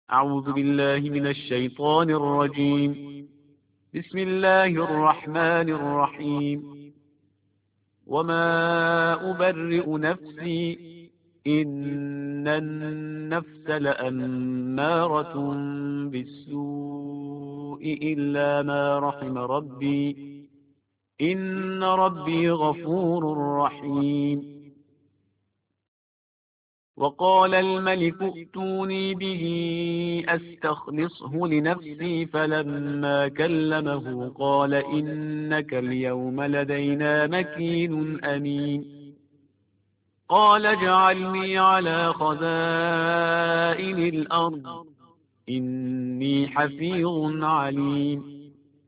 أعوذ بالله من الشيطان الرجيم. بسم الله الرحمن الرحيم. وما أبرئ نفسي، إن النفس لأمارة بالسوء إلا ما رحم ربي، إن ربي غفور رحيم. وقال الملك ائتوني به أستخلصه لنفسي، فلما كلمه قال إنك اليوم لدينا مكين أمين. قال اجعلني على خزائن الأرض، إني حفيظ عليم.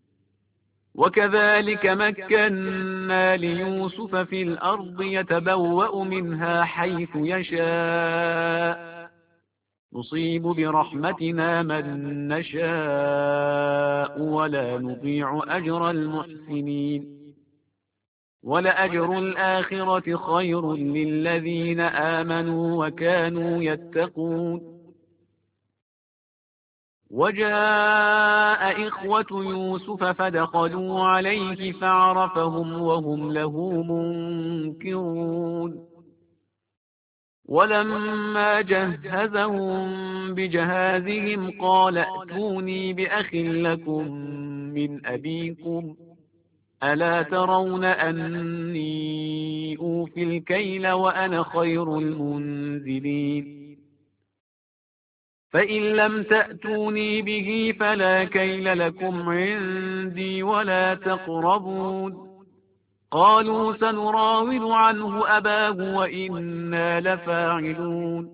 وكذلك مكنا ليوسف في الأرض يتبوأ منها حيث يشاء، نصيب برحمتنا من نشاء ولا نضيع أجر المحسنين. ولأجر الآخرة خير للذين آمنوا وكانوا يتقون. وجاء إخوة يوسف فدخلوا عليه فعرفهم وهم له منكرون. ولما جهزهم بجهازهم قال ائتوني بأخ لكم من أبيكم، ألا ترون أني أوفي الكيل وأنا خير المنزلين. فإن لم تأتوني به فلا كيل لكم عندي ولا تقربون. قالوا سنراود عنه أباه وإنا لفاعلون.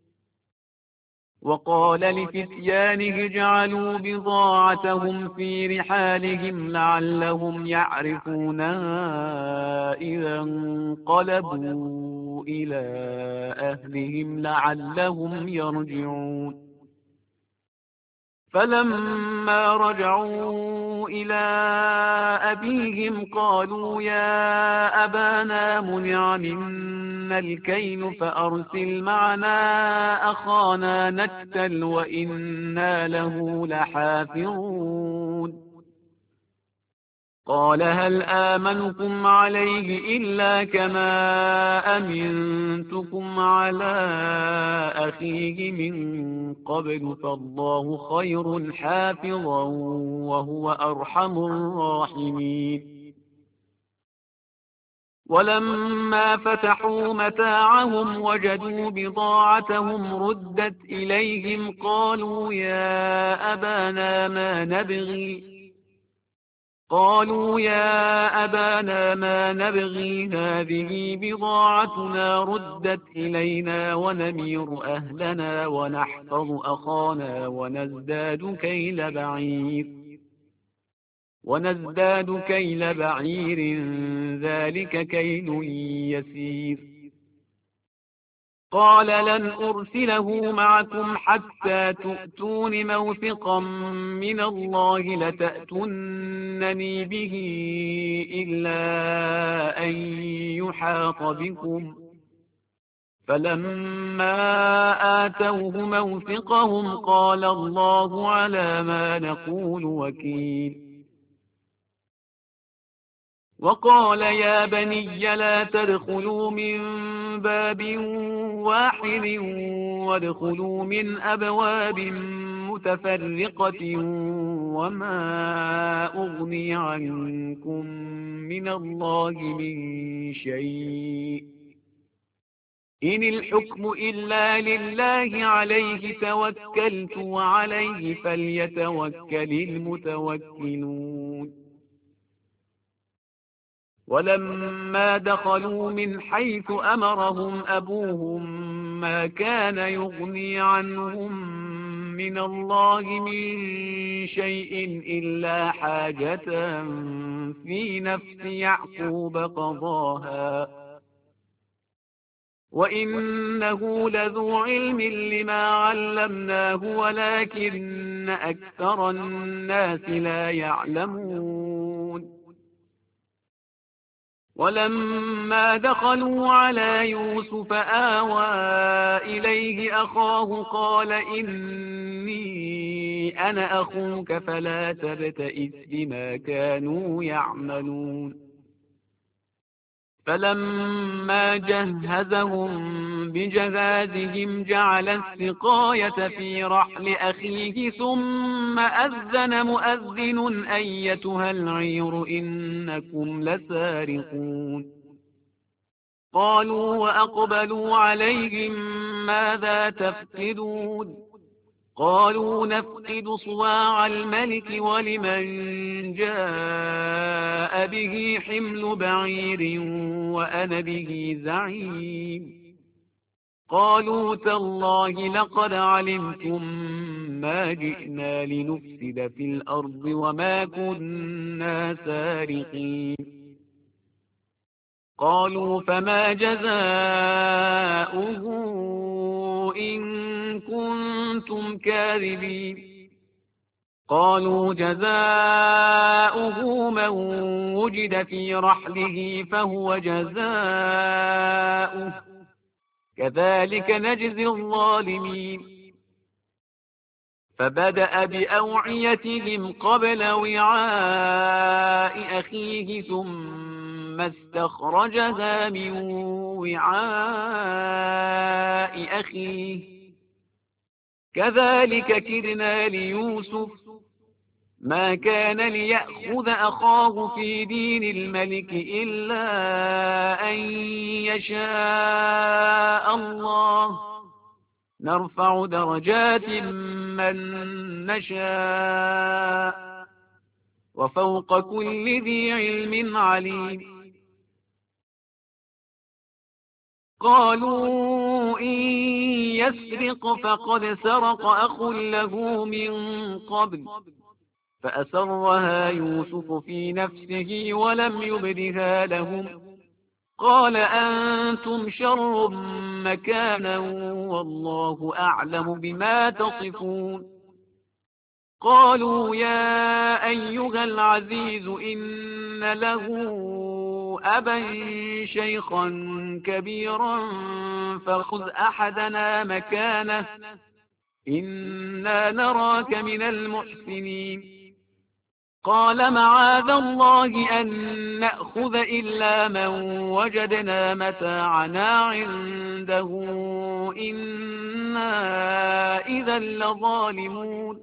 وقال لفتيانه اجعلوا بضاعتهم في رحالهم لعلهم يعرفونها إذا انقلبوا إلى أهلهم لعلهم يرجعون. فلما رجعوا إلى أبيهم قالوا يا أبانا منع منا الكيل فأرسل معنا أخانا نكتل وإنا له لحافظون. قال هل آمنكم عليه إلا كما أمنتكم على أخيه من قبل، فالله خير حافظا وهو أرحم الراحمين. ولما فتحوا متاعهم وجدوا بضاعتهم ردت إليهم قالوا يا أبانا ما نبغي هذه بضاعتنا ردت إلينا ونمير أهلنا ونحفظ أخانا ونزداد كيل بعير ذلك كيل يسير. قال لن أرسله معكم حتى تؤتون موثقا من الله لتأتونني به إلا أن يحاط بكم. فلما آتوه موثقهم قال الله على ما نقول وكيل. وقال يا بني لا تدخلوا من باب واحد وادخلوا من أبواب متفرقة وما أغني عنكم من الله من شيء، إن الحكم إلا لله عليه توكلت وعليه فليتوكل المتوكلون. ولما دخلوا من حيث أمرهم أبوهم ما كان يغني عنهم من الله من شيء إلا حاجة في نفس يعقوب قضاها، وإنه لذو علم لما علمناه ولكن أكثر الناس لا يعلمون. ولما دخلوا على يوسف آوى إليه أخاه قال إني أنا أخوك فلا تبتئس بما كانوا يعملون فلما جهزهم بجهازهم جعل السقاية في رحل أخيه ثم أذن مؤذن أيتها العير إنكم لسارقون قالوا وأقبلوا عليهم ماذا تفقدون قالوا نفقد صواع الملك ولمن جاء به حمل بعير وأنا به زعيم قالوا تالله لقد علمتم ما جئنا لنفسد في الأرض وما كنا سارقين قالوا فما جزاؤه إن كنتم كاذبين قالوا جزاؤه من وجد في رحله فهو جزاؤه كذلك نجزي الظالمين فبدأ بأوعيتهم قبل وعاء أخيه ثم استخرجها من وعاء أخيه كذلك كدنا ليوسف ما كان ليأخذ أخاه في دين الملك إلا أن يشاء الله نرفع درجات من نشاء وفوق كل ذي علم عليم قالوا إن يسرق فقد سرق أخ له من قبل فأسرها يوسف في نفسه ولم يبدها لهم قال أنتم شر مكانا والله أعلم بما تصفون قالوا يا أيها العزيز إن له أبا شيخا كبيرا فخذ أحدنا مكانه إنا نراك من المحسنين قال معاذ الله أن نأخذ إلا من وجدنا متاعنا عنده إنا إذا لظالمون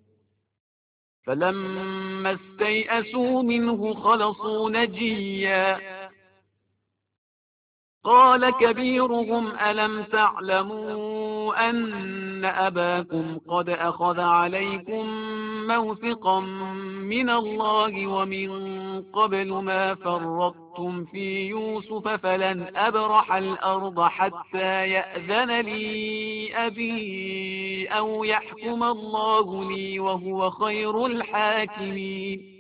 فلما استيئسوا منه خلصوا نجيا قال كبيرهم ألم تعلموا أن أباكم قد أخذ عليكم موثقا من الله ومن قبل ما فرطتم في يوسف فلن أبرح الأرض حتى يأذن لي أبي أو يحكم الله لي وهو خير الحاكمين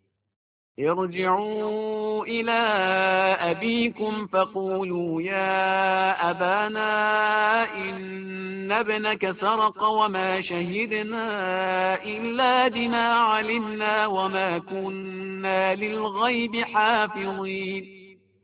ارجعوا إلى أبيكم فقولوا يا أبانا إن ابنك سرق وما شهدنا إلا بما علمنا وما كنا للغيب حافظين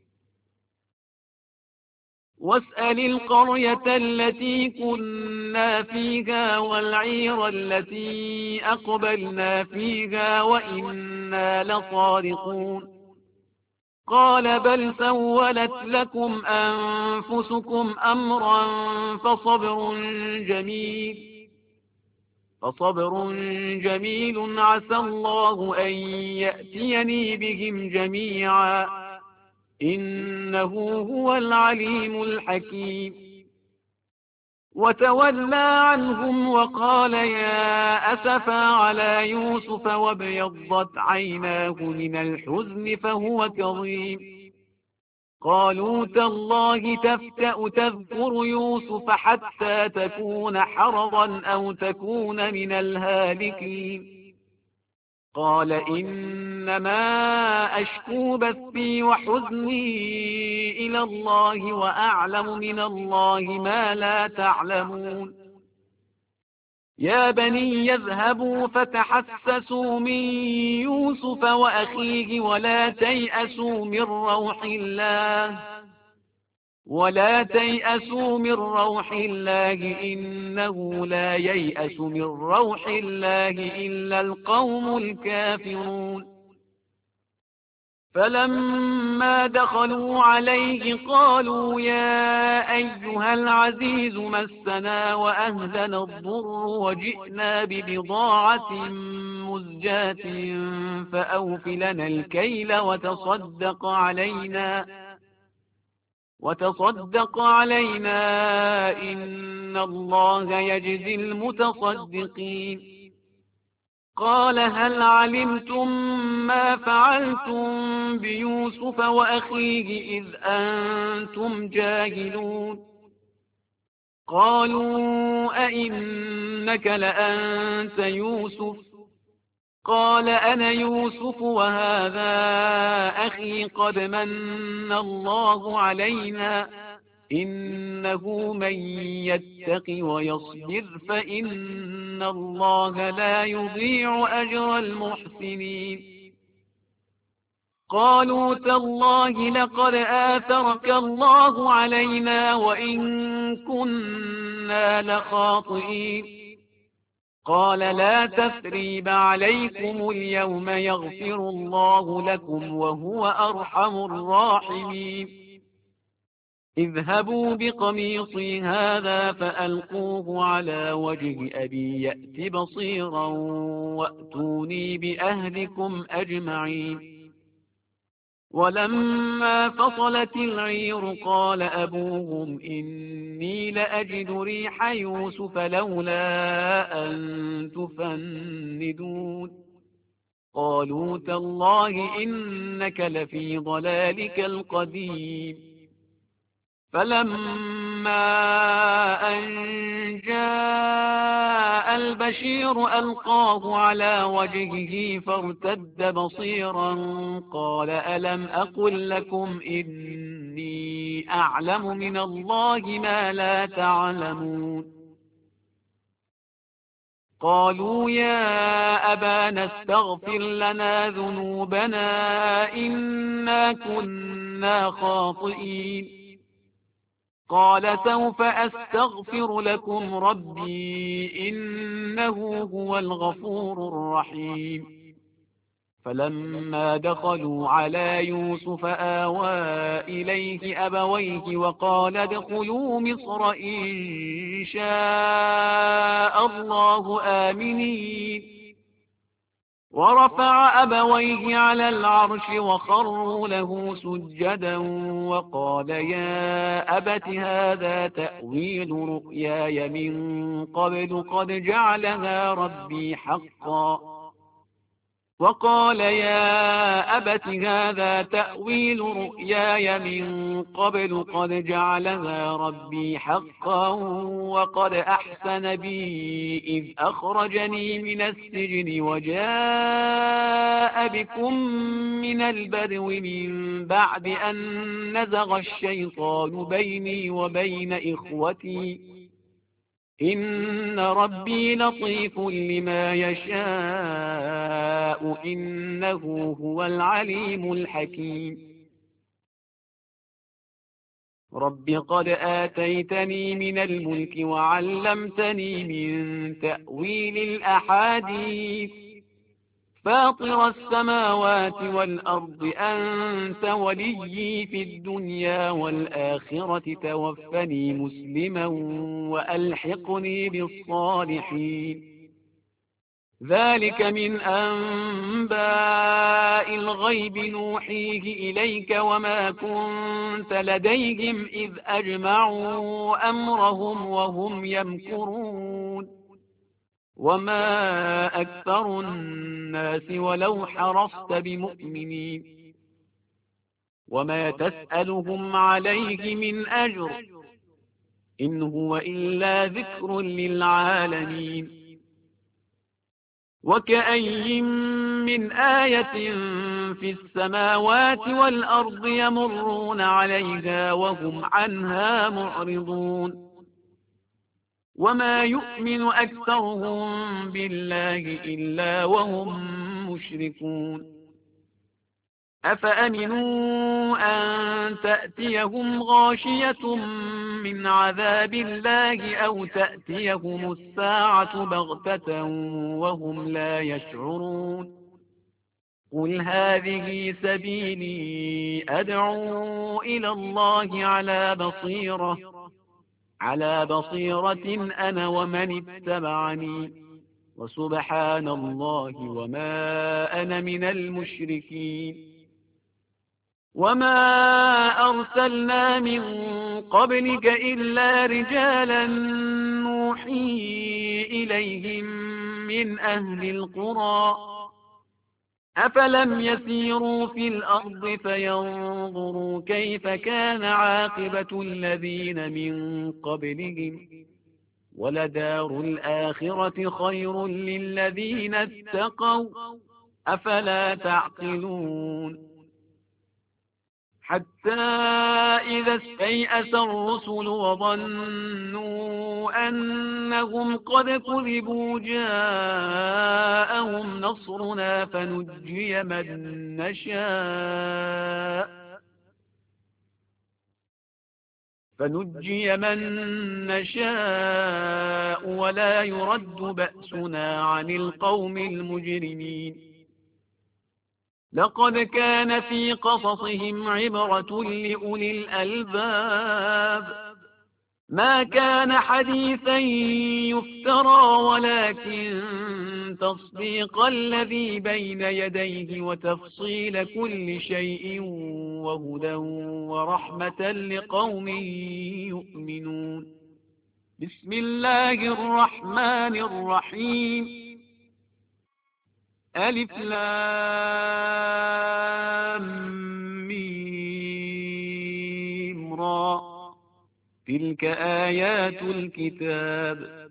واسأل القرية التي كنا فيها والعير التي أقبلنا فيها وإنا لصادقون قال بل سولت لكم أنفسكم أمرا فصبر جميل عسى الله أن يأتيني بهم جميعا إنه هو العليم الحكيم وتولى عنهم وقال يا أسفا على يوسف وابيضت عيناه من الحزن فهو كظيم قالوا تالله تفتأ تذكر يوسف حتى تكون حرضا أو تكون من الهالكين قال إنما أشكو بثي وحزني إلى الله وأعلم من الله ما لا تعلمون يا بني يذهبوا فتحسسوا من يوسف وأخيه ولا تيأسوا من روح الله إنه لا ييأس من روح الله إلا القوم الكافرون. فلما دخلوا عليه قالوا يا أيها العزيز مسنا وأهلنا الضر وجئنا ببضاعة مزجاة فأوف لنا الكيل وتصدق علينا إن الله يجزي المتصدقين. قال هل علمتم ما فعلتم بيوسف وأخيه إذ أنتم جاهلون؟ قالوا أئنك لأنت يوسف؟ قال أنا يوسف وهذا أخي قد من الله علينا إنه من يتق ويصبر فإن الله لا يضيع أجر المحسنين. قالوا تالله لقد آثرك الله علينا وإن كنا لخاطئين. قال لا تثريب عليكم اليوم يغفر الله لكم وهو أرحم الراحمين. اذهبوا بقميصي هذا فألقوه على وجه أبي يأت بصيرا وأتوني بأهلكم أجمعين. ولما فصلت العير قال أبوهم إني لأجد ريح يوسف لولا أن تفندون. قالوا تالله إنك لفي ضلالك القديم. فلما أن جاء البشير ألقاه على وجهه فارتد بصيرا قال ألم أقل لكم إني أعلم من الله ما لا تعلمون. قالوا يا أبانا استغفر لنا ذنوبنا إنا كنا خاطئين. قال سوف أستغفر لكم ربي إنه هو الغفور الرحيم. فلما دخلوا على يوسف آوى إليه أبويه وقال ادخلوا مصر إن شاء الله آمنين. ورفع أبويه على العرش وخروا له سجدا وقال يا أبت هذا تأويل رؤياي من قبل قد جعلها ربي حقا. وقال يا أبت هذا تأويل رؤياي من قبل قد جعلها ربي حقا وقد أحسن بي إذ أخرجني من السجن وجاء بكم من البدو من بعد أن نزغ الشيطان بيني وبين إخوتي إن ربي لطيف لما يشاء إنه هو العليم الحكيم. رب قد آتيتني من الملك وعلمتني من تأويل الأحاديث فاطر السماوات والأرض أنت وليي في الدنيا والآخرة توفني مسلما وألحقني بالصالحين. ذلك من أنباء الغيب نوحيه إليك وما كنت لديهم إذ أجمعوا أمرهم وهم يمكرون. وما أكثر الناس ولو حرصت بمؤمنين. وما تسألهم عليه من أجر إن هو إلا ذكر للعالمين. وكأي من آية في السماوات والأرض يمرون عليها وهم عنها معرضون. وما يؤمن أكثرهم بالله إلا وهم مشركون أفأمنوا أن تأتيهم غاشية من عذاب الله أو تأتيهم الساعة بغتة وهم لا يشعرون قل هذه سبيلي أدعو إلى الله على بصيرة أنا ومن اتبعني وسبحان الله وما أنا من المشركين وما أرسلنا من قبلك إلا رجالا نوحي إليهم من أهل القرى أفلم يسيروا في الأرض فينظروا كيف كان عاقبة الذين من قبلهم ولدار الآخرة خير للذين اتقوا أفلا تعقلون حتى إذا استيأس الرسل وظنوا أنهم قد كذبوا جاءهم نصرنا فنجي من نشاء ولا يرد بأسنا عن القوم المجرمين لقد كان في قصصهم عبرة لأولي الألباب ما كان حديثا يفترى ولكن تصديق الذي بين يديه وتفصيل كل شيء وهدى ورحمة لقوم يؤمنون بسم الله الرحمن الرحيم ألف لام ميم را تلك آيات الكتاب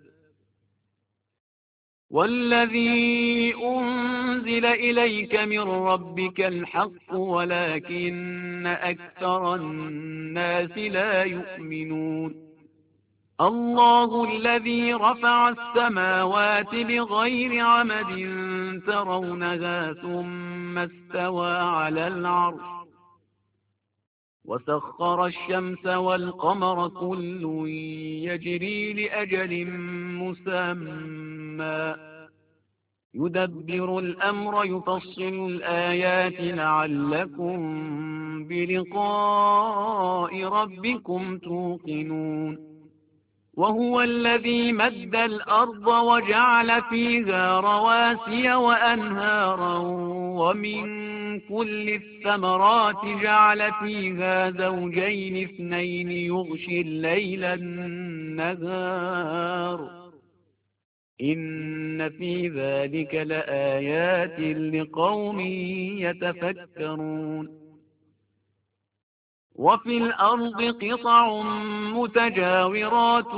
والذي أنزل إليك من ربك الحق ولكن أكثر الناس لا يؤمنون الله الذي رفع السماوات بغير عمد ترونها ثم استوى على العرش وسخر الشمس والقمر كل يجري لأجل مسمى يدبر الأمر يفصل الآيات لعلكم بلقاء ربكم توقنون وهو الذي مد الأرض وجعل فيها رواسي وأنهارا ومن كل الثمرات جعل فيها زوجين اثنين يغشي الليل النهار إن في ذلك لآيات لقوم يتفكرون وفي الأرض قطع متجاورات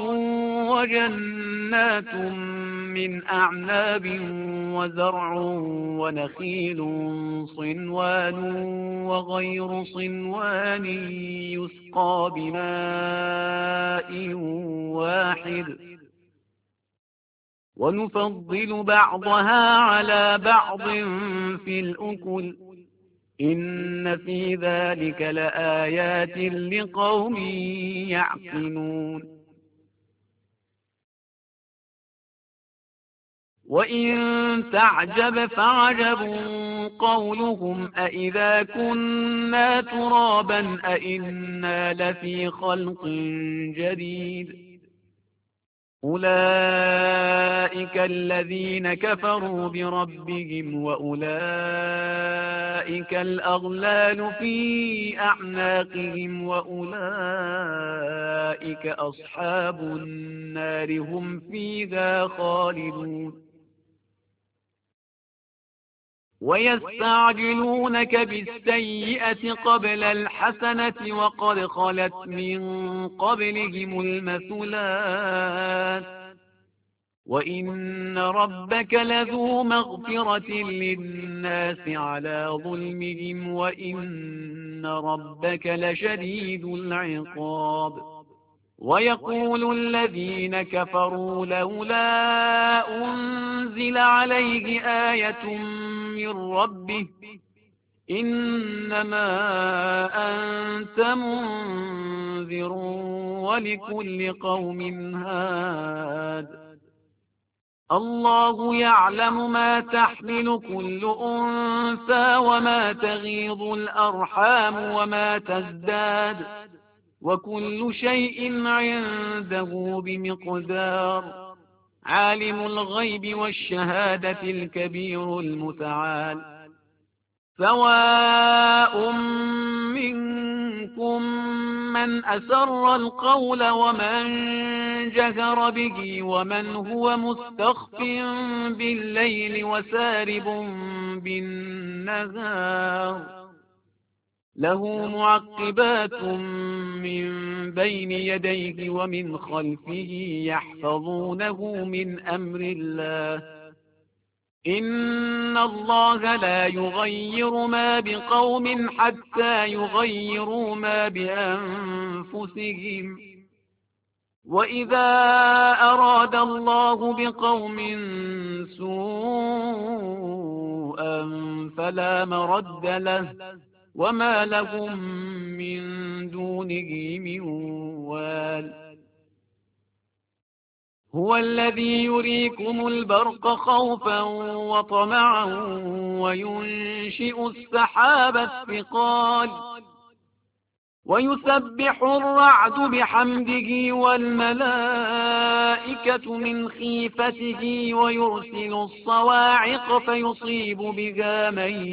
وجنات من أعناب وزرع ونخيل صنوان وغير صنوان يسقى بماء واحد ونفضل بعضها على بعض في الأكل إن في ذلك لآيات لقوم يعقلون وإن تعجب فعجب قولهم أإذا كنا ترابا أإنا لفي خلق جديد أولئك الذين كفروا بربهم وأولئك الأغلال في أعناقهم وأولئك أصحاب النار هم فيها خالدون ويستعجلونك بالسيئة قبل الحسنة وقد خلت من قبلهم المثلات وإن ربك لذو مغفرة للناس على ظلمهم وإن ربك لشديد العقاب ويقول الذين كفروا لولا أنزل عليه آية من ربه إنما أنت منذر ولكل قوم هاد الله يعلم ما تحمل كل أنثى وما تغيض الأرحام وما تزداد وكل شيء عنده بمقدار عالم الغيب والشهادة الكبير المتعال سواء منكم من أسر القول ومن جهر به ومن هو مستخف بالليل وسارب بالنهار له معقبات من بين يديه ومن خلفه يحفظونه من أمر الله إن الله لا يغير ما بقوم حتى يغيروا ما بأنفسهم وإذا أراد الله بقوم سوءا فلا مرد له وما لهم من دونه من وال هو الذي يريكم البرق خوفا وطمعا وينشئ السحاب الثقال ويسبح الرعد بحمده والملائكة من خيفته ويرسل الصواعق فيصيب بها من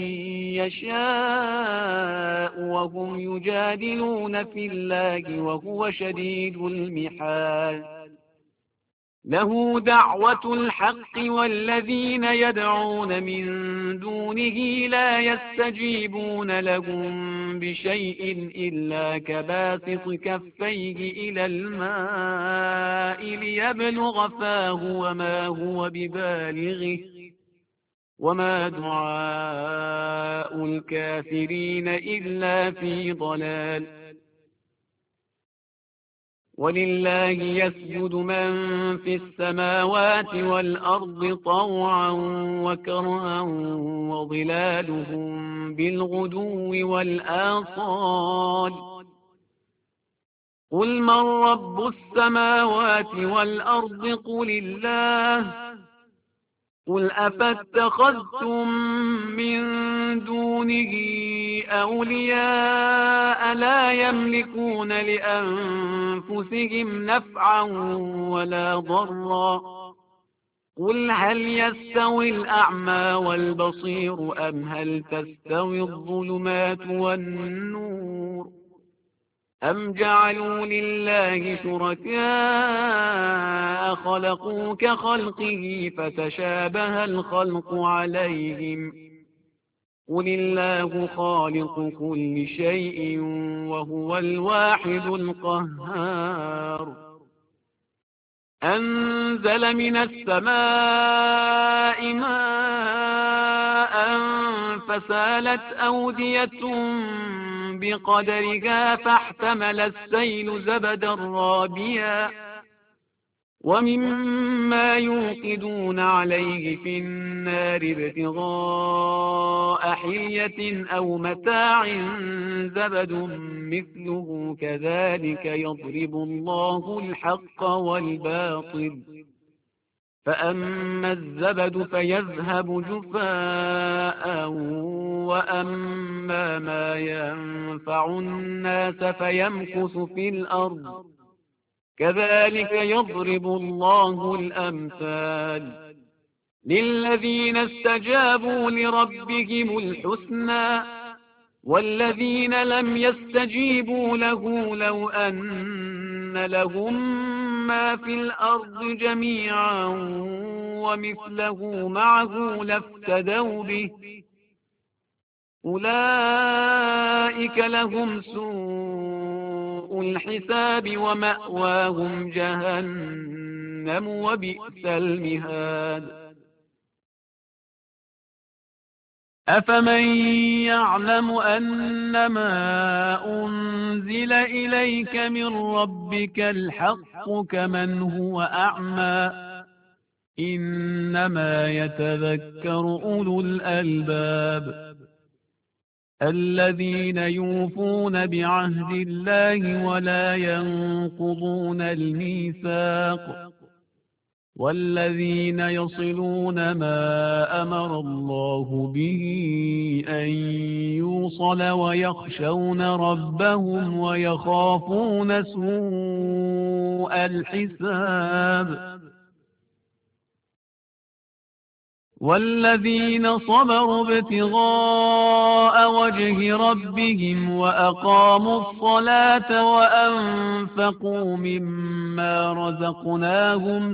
يشاء وهم يجادلون في الله وهو شديد المحال له دعوة الحق والذين يدعون من دونه لا يستجيبون لهم بشيء إلا كباسط كفيه إلى الماء ليبلغ فاه وما هو ببالغه وما دعاء الكافرين إلا في ضلال ولله يسجد من في السماوات والأرض طوعا وكرها وظلالهم بالغدو والآصال قل من رب السماوات والأرض قل الله قل أفاتخذتم من دونه أولياء لا يملكون لأنفسهم نفعا ولا ضرا قل هل يستوي الأعمى والبصير أم هل تستوي الظلمات والنور أم جعلوا لله شركاء خلقوا كخلقه فتشابه الخلق عليهم قل الله خالق كل شيء وهو الواحد القهار أنزل من السماء ماء فسالت أودية بقدرها فاحتمل السيل زبدا رابيا ومما يوقدون عليه في النار ابتغاء حلية أو متاع زبد مثله كذلك يضرب الله الحق والباطل فأما الزبد فيذهب جفاء وأما ما ينفع الناس فيمكث في الأرض كذلك يضرب الله الأمثال للذين استجابوا لربهم الحسنى والذين لم يستجيبوا له لو أن لهم ما في الأرض جميعا ومثله معه لافتدوا به أولئك لهم سوء الحساب ومأواهم جهنم وبئس المهاد أفمن يعلم أنما أنزل إليك من ربك الحق كمن هو أعمى إنما يتذكر أولو الألباب الذين يوفون بعهد الله ولا ينقضون الميثاق والذين يصلون ما أمر الله به أن يوصل ويخشون ربهم ويخافون سوء الحساب والذين صبروا ابتغاء وجه ربهم وأقاموا الصلاة وأنفقوا مما رزقناهم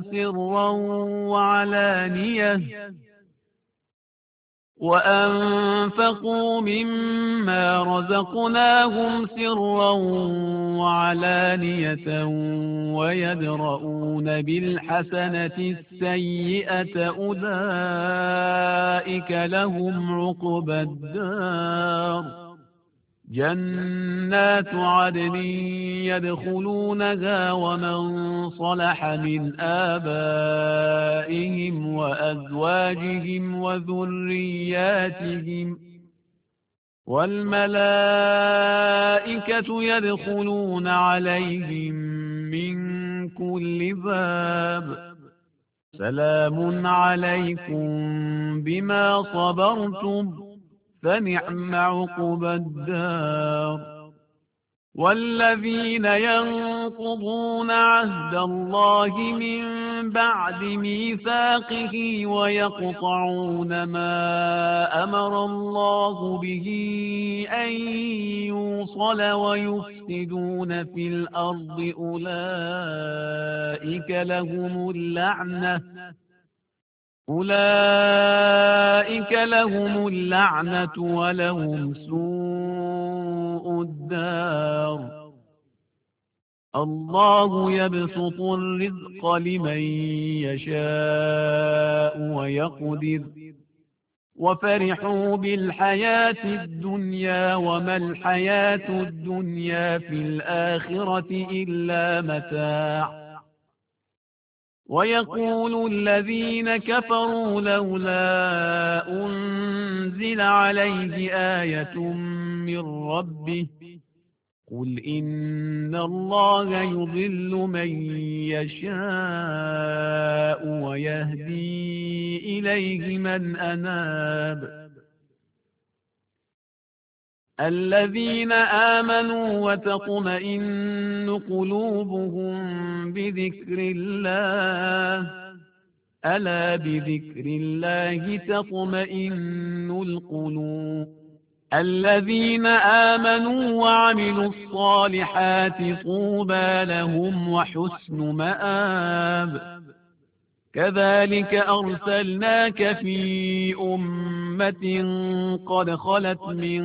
سرا وعلانية ويدرؤون بالحسنة السيئة أولئك لهم عقبى الدار جنات عدن يدخلونها ومن صلح من آبائهم وأزواجهم وذرياتهم والملائكة يدخلون عليهم من كل باب سلام عليكم بما صبرتم فنعم عقبى الدار والذين ينقضون عهد الله من بعد ميثاقه ويقطعون ما أمر الله به أن يوصل ويفسدون في الأرض أولئك لهم اللعنة ولهم سوء الدار الله يبسط الرزق لمن يشاء ويقدر وفرحوا بالحياة الدنيا وما الحياة الدنيا في الآخرة إلا متاع ويقول الذين كفروا لولا أنزل عليه آية من ربه قل إن الله يضل من يشاء ويهدي إليه من أناب الذين آمنوا وتطمئن قلوبهم بذكر الله ألا بذكر الله تطمئن القلوب الذين آمنوا وعملوا الصالحات طوبى لهم وحسن مآب كذلك أرسلناك في أمة قد خلت من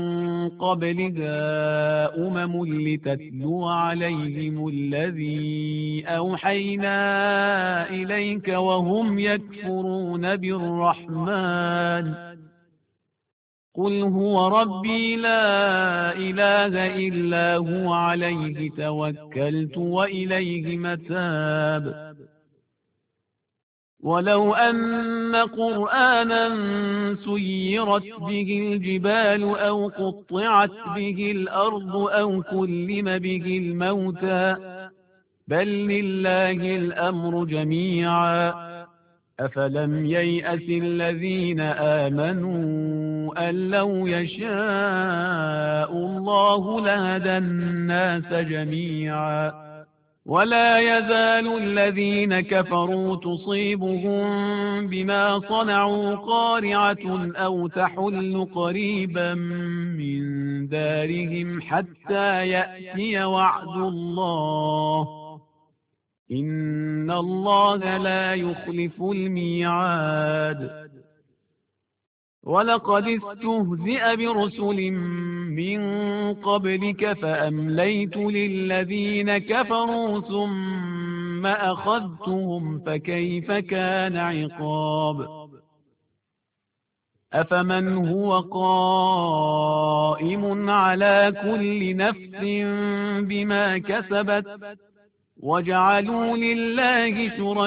قبلها لتتلو عليهم الذي أوحينا إليك وهم يكفرون بالرحمن قل هو ربي لا إله إلا هو عليه توكلت وإليه متاب ولو أن قرآنا سيرت به الجبال أو قطعت به الأرض أو كلم به الموتى بل لله الأمر جميعا أفلم ييأس الذين آمنوا أن لو يشاء الله لهدى الناس جميعا ولا يزال الذين كفروا تصيبهم بما صنعوا قارعة أو تحل قريبا من دارهم حتى يأتي وعد الله إن الله لا يخلف الميعاد ولقد استهزئ برسل من قبلك فأمليت للذين كفروا ثم أخذتهم فكيف كان عقاب أفمن هو قائم على كل نفس بما كسبت وجعلوا لله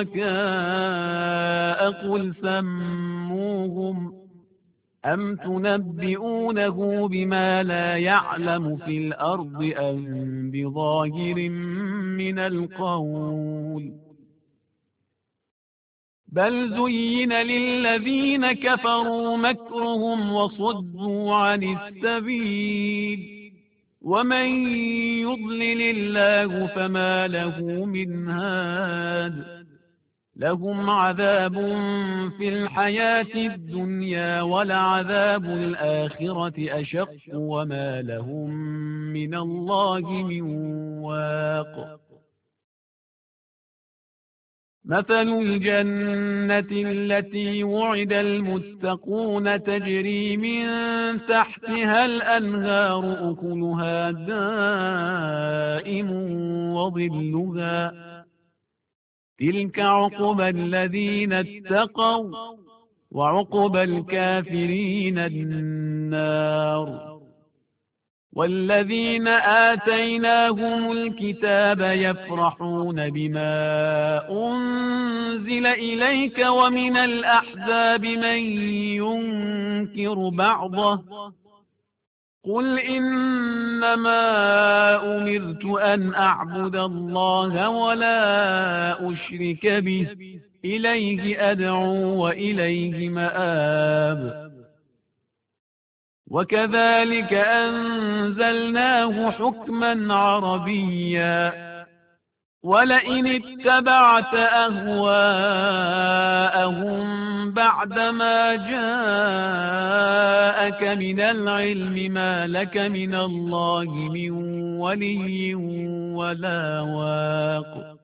شركاء قل سموهم أم تنبئونه بما لا يعلم في الأرض أم بظاهر من القول بل زين للذين كفروا مكرهم وصدوا عن السبيل ومن يضلل الله فما له من هاد لهم عذاب في الحياة الدنيا ولعذاب الآخرة أشق وما لهم من الله من واق مثل الجنة التي وعد المتقون تجري من تحتها الأنهار أكلها دائم وظلها تلك عقبى الذين اتقوا وعقبى الكافرين النار والذين آتيناهم الكتاب يفرحون بما أنزل إليك ومن الأحزاب من ينكر بعضه قل إنما أمرت أن أعبد الله ولا أشرك به إليه أدعو وإليه مآب وكذلك أنزلناه حكما عربيا ولئن اتبعت أهواءهم بعدما جاءك من العلم ما لك من الله من ولي ولا واق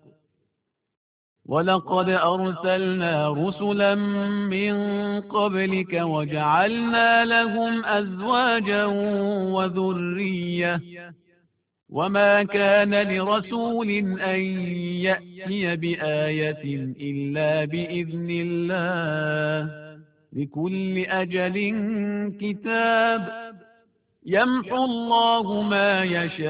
ولقد أرسلنا رسلا من قبلك وجعلنا لهم أزواجا وذرية وما كان لرسول أن يأتي بآية إلا بإذن الله لكل أجل كتاب يمحو الله ما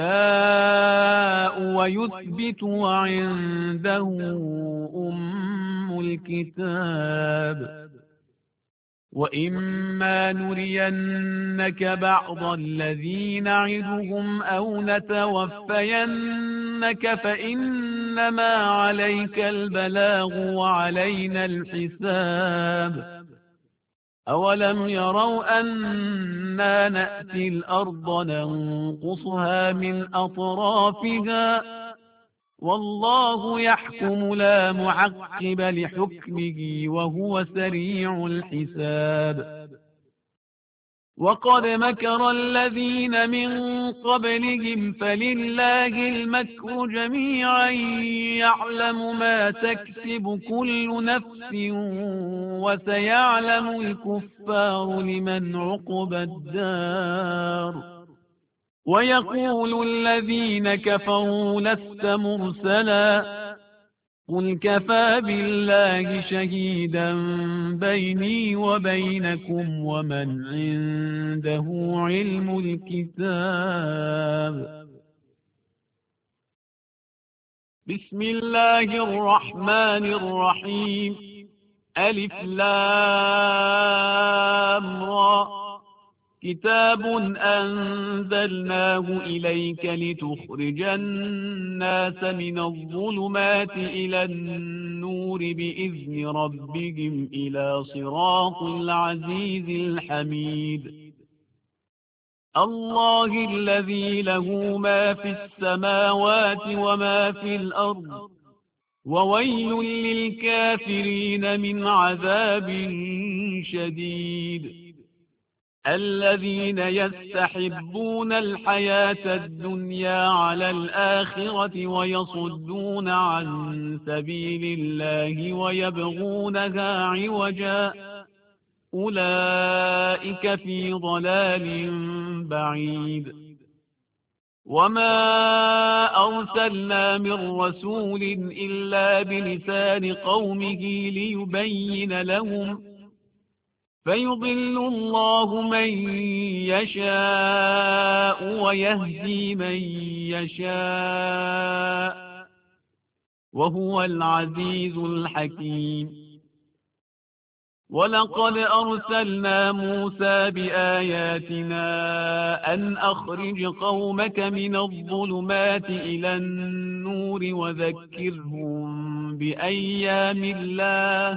يشاء ويثبت وعنده أم الكتاب وإما نرينك بعض الذي نعدهم أو نتوفينك فإنما عليك البلاغ وعلينا الحساب أولم يروا أنا نأتي الأرض ننقصها من أطرافها والله يحكم لا معقب لحكمه وهو سريع الحساب وقد مكر الذين من قبلهم فلله المكر جميعا يعلم ما تكسب كل نفس وسيعلم الكفار لمن عقبى الدار ويقول الذين كفروا لست مرسلا قل كفى بالله شهيدا بيني وبينكم ومن عنده علم الكتاب بسم الله الرحمن الرحيم ألف لام را كتاب أنزلناه إليك لتخرج الناس من الظلمات إلى النور بإذن ربهم إلى صراط العزيز الحميد الله الذي له ما في السماوات وما في الأرض وويل للكافرين من عذاب شديد الذين يستحبون الحياة الدنيا على الآخرة ويصدون عن سبيل الله ويبغونها عوجا أولئك في ضلال بعيد وما أرسلنا من رسول إلا بلسان قومه ليبين لهم فيضل الله من يشاء ويهدي من يشاء وهو العزيز الحكيم. ولقد أرسلنا موسى بآياتنا أن أخرج قومك من الظلمات إلى النور وذكرهم بأيام الله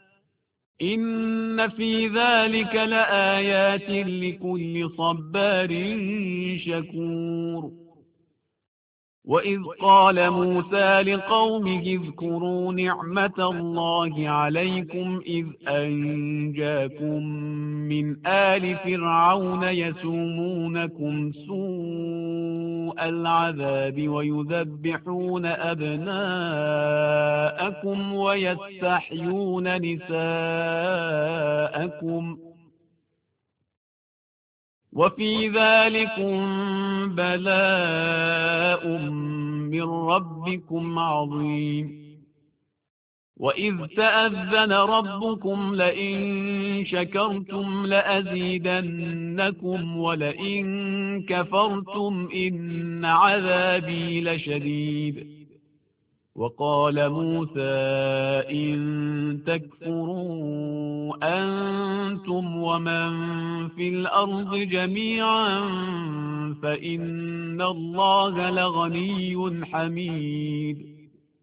إن في ذلك لآيات لكل صبار شكور. وإذ قال موسى لقومه اذكروا نعمة الله عليكم إذ أنجاكم من آل فرعون يسومونكم سوء العذاب ويذبحون أبناءكم ويستحيون نساءكم وفي ذلكم بلاء من ربكم عظيم. وإذ تأذن ربكم لئن شكرتم لأزيدنكم ولئن كفرتم إن عذابي لشديد. وقال موسى إن تكفروا أنتم ومن في الأرض جميعا فإن الله لغني حميد.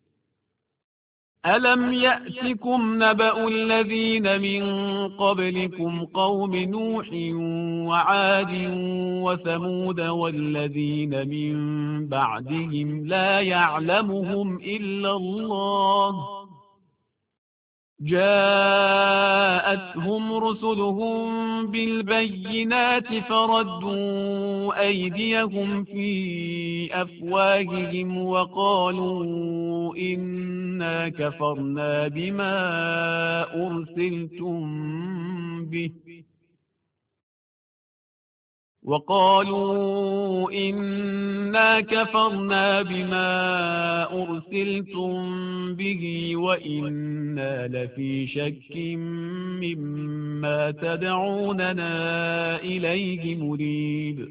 ألم يأتكم نبأ الذين من قبلكم قوم نوح وعاد وثمود والذين من بعدهم لا يعلمهم إلا الله جاءتهم رسلهم بالبينات فردوا أيديهم في أفواههم وقالوا إنا كفرنا بما أرسلتم به وإنا لفي شك مما تدعوننا إليه مريب.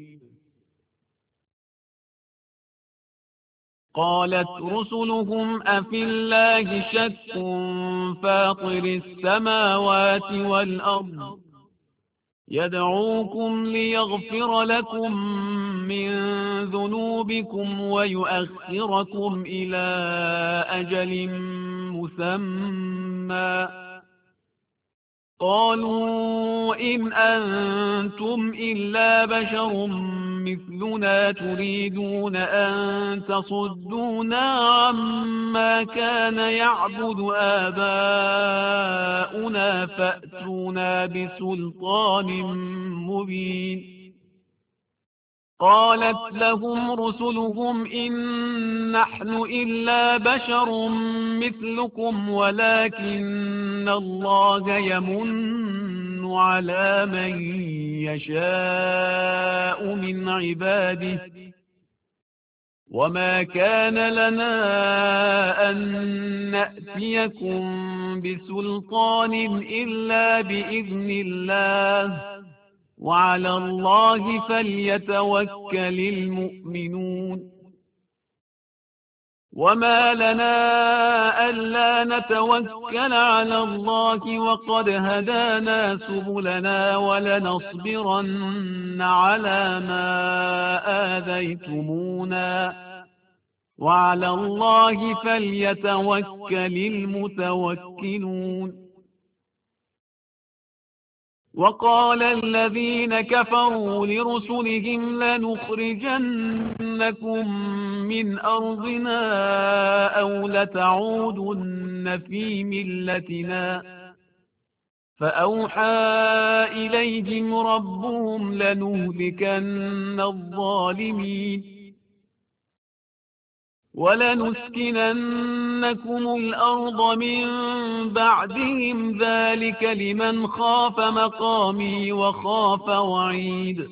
قالت رسلهم أفي الله شك فاطر السماوات والأرض يدعوكم ليغفر لكم من ذنوبكم ويؤخركم إلى أجل مسمى قالوا إن أنتم إلا بشر مثلنا تريدون أن تصدونا عما كان يعبد آباؤنا فأتونا بسلطان مبين. قالت لهم رسلهم إن نحن إلا بشر مثلكم ولكن الله يمن على من يشاء من عباده وما كان لنا أن نأتيكم بسلطان إلا بإذن الله وعلى الله فليتوكل المؤمنون. وما لنا ألا نتوكل على الله وقد هدانا سبلنا ولنصبرن على ما آذيتمونا وعلى الله فليتوكل المتوكلون. وقال الذين كفروا لرسلهم لنخرجنكم من أرضنا أو لتعودن في ملتنا فأوحى إليهم ربهم لنهلكن الظالمين ولنسكننكم الأرض من بعدهم ذلك لمن خاف مقامي وخاف وعيد.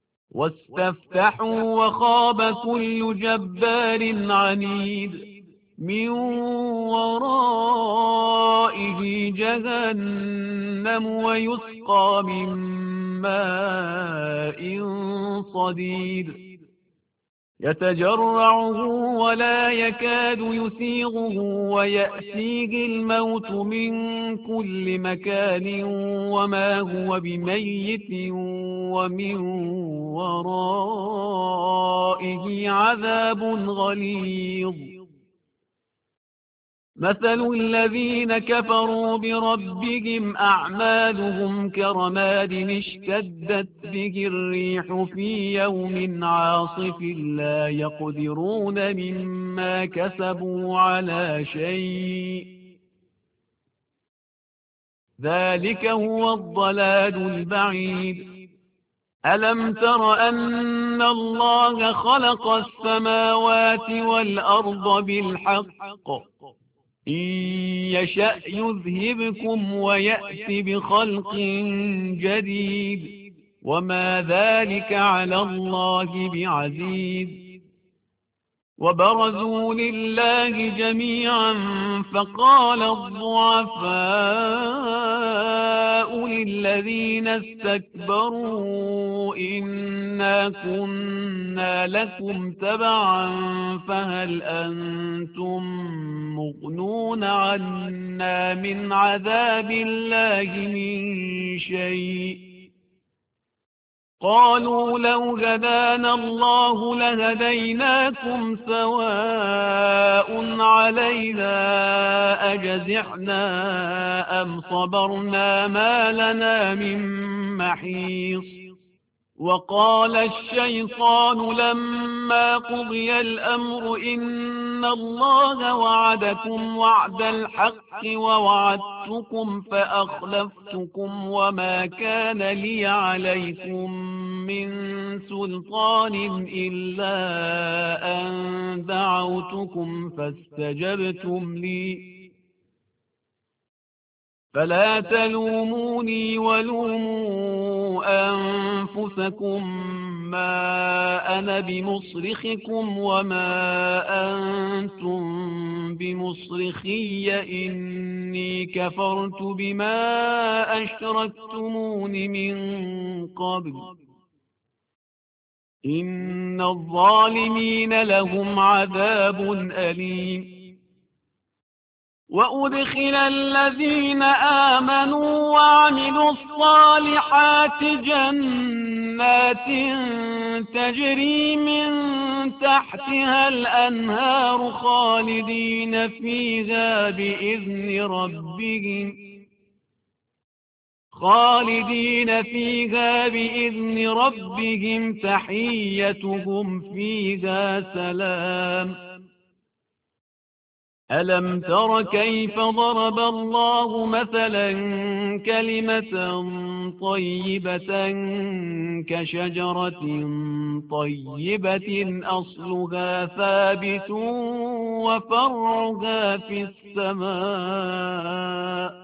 واستفتحوا وخاب كل جبار عنيد من ورائه جهنم ويسقى من ماء صديد يتجرعه ولا يكاد يسيغه ويأتيه الموت من كل مكان وما هو بميت ومن ورائه عذاب غليظ مثل الذين كفروا بربهم أعمالهم كرماد اشتدت به الريح في يوم عاصف لا يقدرون مما كسبوا على شيء ذلك هو الضلال البعيد ألم تر أن الله خلق السماوات والأرض بالحق إن يشأ يذهبكم ويأت بخلق جديد وما ذلك على الله بعزيز وبرزوا لله جميعا فقال الضعفاء للذين استكبروا إنا كنا لكم تبعا فهل أنتم مغنون عنا من عذاب الله من شيء قالوا لو هدانا الله لهديناكم سواء علينا أجزعنا أم صبرنا ما لنا من محيص وقال الشيطان لما قضي الأمر إن الله وعدكم وعد الحق ووعدتكم فأخلفتكم وما كان لي عليكم من سلطان إلا أن دعوتكم فاستجبتم لي فلا تلوموني ولوموا أنفسكم ما أنا بمصرخكم وما أنتم بمصرخي إني كفرت بما أشركتمون من قبل إن الظالمين لهم عذاب أليم وأدخل الذين آمنوا وعملوا الصالحات جنات تجري من تحتها الأنهار خالدين فيها بإذن ربهم تحيتهم فيها سلام ألم تر كيف ضرب الله مثلا كلمة طيبة كشجرة طيبة أصلها ثابت وفرعها في السماء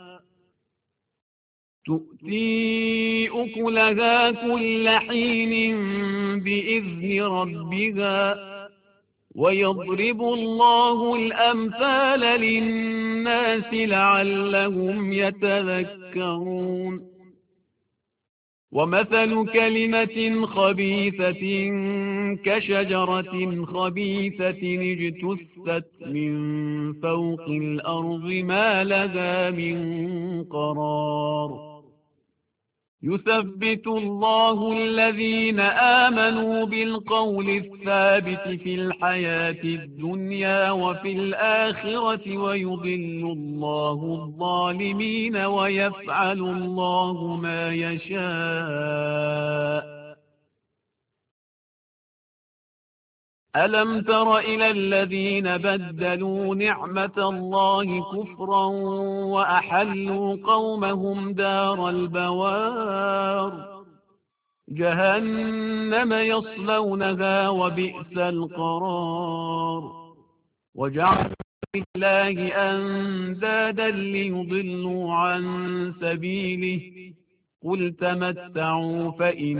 تؤتي أكلها كل حين بإذن ربها ويضرب الله الأمثال للناس لعلهم يتذكرون ومثل كلمة خبيثة كشجرة خبيثة اجتثت من فوق الأرض ما لها من قرار يثبت الله الذين آمنوا بالقول الثابت في الحياة الدنيا وفي الآخرة ويضل الله الظالمين ويفعل الله ما يشاء ألم تر إلى الذين بدلوا نعمة الله كفرا وأحلوا قومهم دار البوار جهنم يصلونها وبئس القرار وجعلوا لله أندادا ليضلوا عن سبيله قل تمتعوا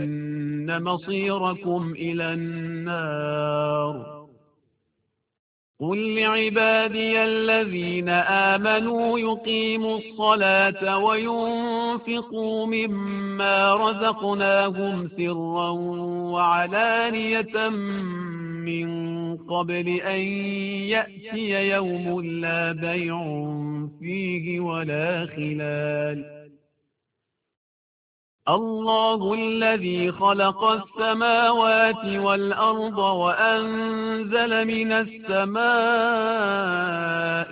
فإن مصيركم إلى النار قل لعبادي الذين آمنوا يقيموا الصلاة وينفقوا مما رزقناهم سرا وعلانية من قبل أن يأتي يوم لا بيع فيه ولا خلال. الله الذي خلق السماوات والأرض وأنزل من السماء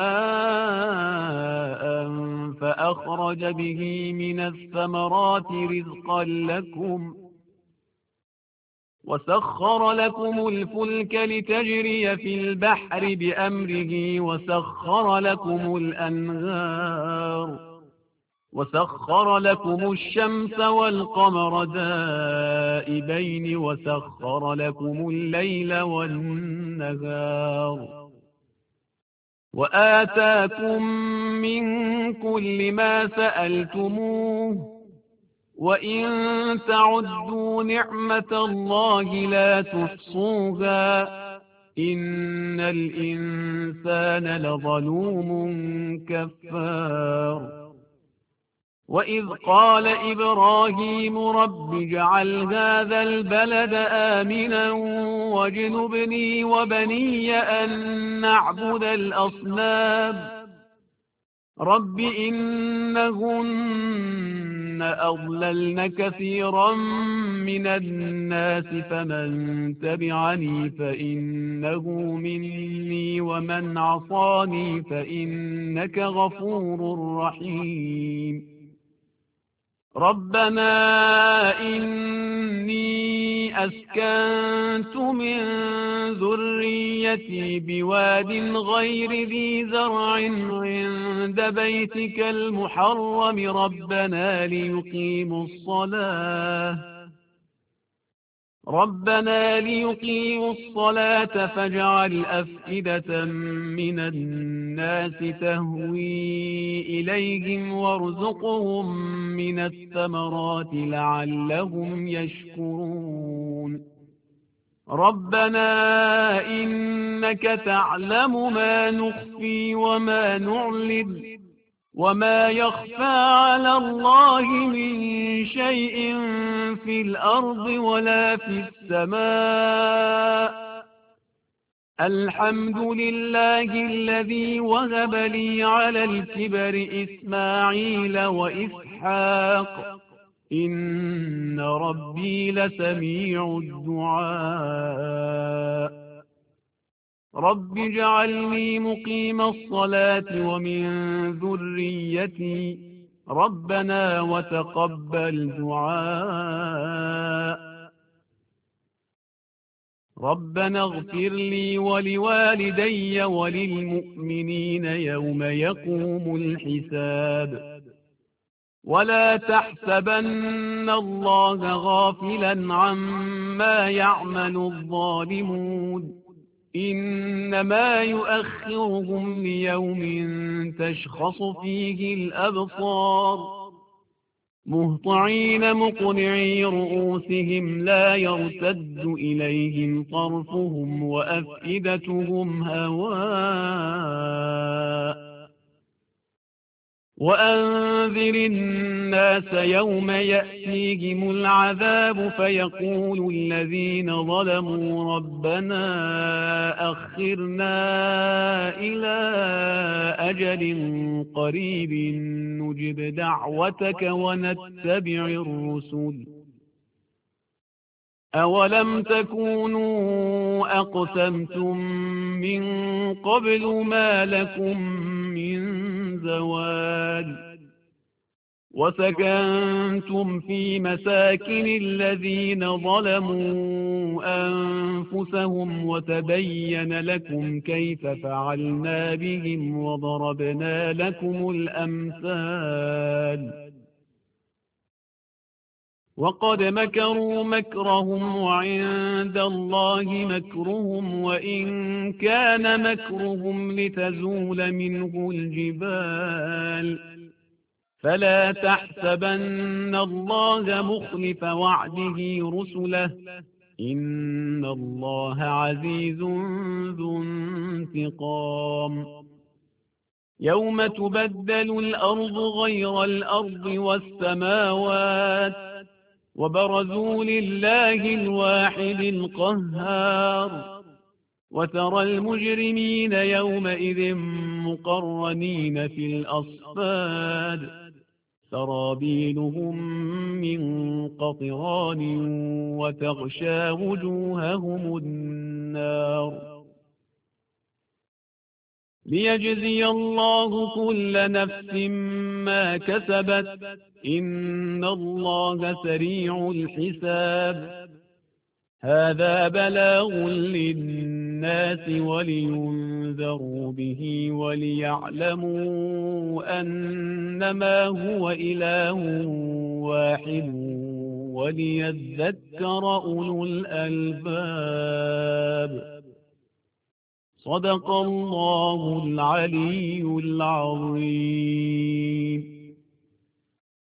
ماء فأخرج به من الثمرات رزقا لكم وسخر لكم الفلك لتجري في البحر بأمره وسخر لكم الأنهار وسخر لكم الشمس والقمر دائبين وسخر لكم الليل والنهار وآتاكم من كل ما سألتموه وإن تعدوا نعمة الله لا تحصوها إن الإنسان لظلوم كفار. وإذ قال إبراهيم رب اجعل هذا البلد آمنا واجنبني وبني أن نعبد الأصنام رب إنهن أضللن كثيرا من الناس فمن تبعني فإنه مني ومن عصاني فإنك غفور رحيم. ربنا إني أسكنت من ذريتي بواد غير ذي زرع عند بيتك المحرم ربنا ليقيموا الصلاة فاجعل أفئدة من الناس تهوي إليهم وارزقهم من الثمرات لعلهم يشكرون. ربنا إنك تعلم ما نخفي وما نعلن وما يخفى على الله من شيء في الأرض ولا في السماء. الحمد لله الذي وهب لي على الكبر إسماعيل وإسحاق إن ربي لسميع الدعاء. رب اجعلني مقيم الصلاة ومن ذريتي ربنا وتقبل دعاء. ربنا اغفر لي ولوالدي وللمؤمنين يوم يقوم الحساب. ولا تحسبن الله غافلا عما يعمل الظالمون إنما يؤخرهم ليوم تشخص فيه الأبصار مهطعين مقنعي رؤوسهم لا يرتد إليهم طرفهم وأفئدتهم هواء. وأنذر الناس يوم يأتيهم العذاب فيقول الذين ظلموا ربنا أخرنا إلى أجل قريب نجب دعوتك ونتبع الرسل أولم تكونوا أقسمتم من قبل ما لكم من زوال. وسكنتم في مساكن الذين ظلموا أنفسهم وتبين لكم كيف فعلنا بهم وضربنا لكم الأمثال. وقد مكروا مكرهم وعند الله مكرهم وإن كان مكرهم لتزول منه الجبال. فلا تحسبن الله مخلف وعده رسله إن الله عزيز ذو انتقام يوم تبدل الأرض غير الأرض والسماوات وبرزوا لله الواحد القهار وترى المجرمين يومئذ مقرنين في الأصفاد سرابيلهم من قطران وتغشى وجوههم النار ليجزي الله كل نفس ما كسبت إن الله سريع الحساب هذا بلاغ للناس ولينذروا به وليعلموا أنما هو إله واحد وليذكر أولو الألباب صدق الله العلي العظيم.